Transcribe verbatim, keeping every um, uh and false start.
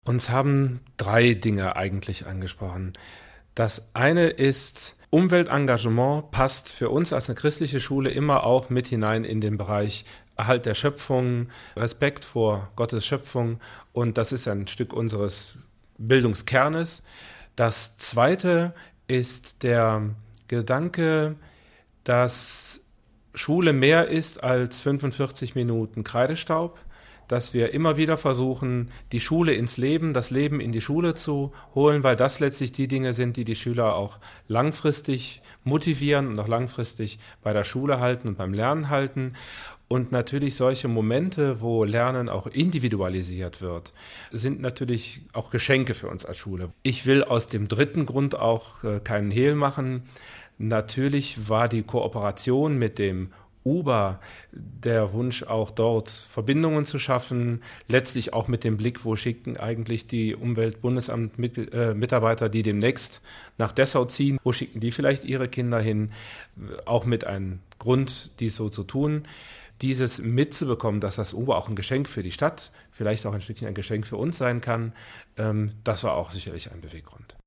Uns haben drei Dinge eigentlich angesprochen. Das eine ist, Umweltengagement passt für uns als eine christliche Schule immer auch mit hinein in den Bereich Erhalt der Schöpfung, Respekt vor Gottes Schöpfung, und das ist ein Stück unseres Bildungskernes. Das zweite ist der Gedanke, dass Schule mehr ist als fünfundvierzig Minuten Kreidestaub, dass wir immer wieder versuchen, die Schule ins Leben, das Leben in die Schule zu holen, weil das letztlich die Dinge sind, die die Schüler auch langfristig motivieren und auch langfristig bei der Schule halten und beim Lernen halten. Und natürlich solche Momente, wo Lernen auch individualisiert wird, sind natürlich auch Geschenke für uns als Schule. Ich will aus dem dritten Grund auch äh, keinen Hehl machen. Natürlich war die Kooperation mit dem U B A der Wunsch, auch dort Verbindungen zu schaffen, letztlich auch mit dem Blick, wo schicken eigentlich die Umweltbundesamt-Mitarbeiter, die demnächst nach Dessau ziehen, wo schicken die vielleicht ihre Kinder hin, auch mit einem Grund, dies so zu tun. Dieses mitzubekommen, dass das U B A auch ein Geschenk für die Stadt, vielleicht auch ein Stückchen ein Geschenk für uns sein kann, das war auch sicherlich ein Beweggrund.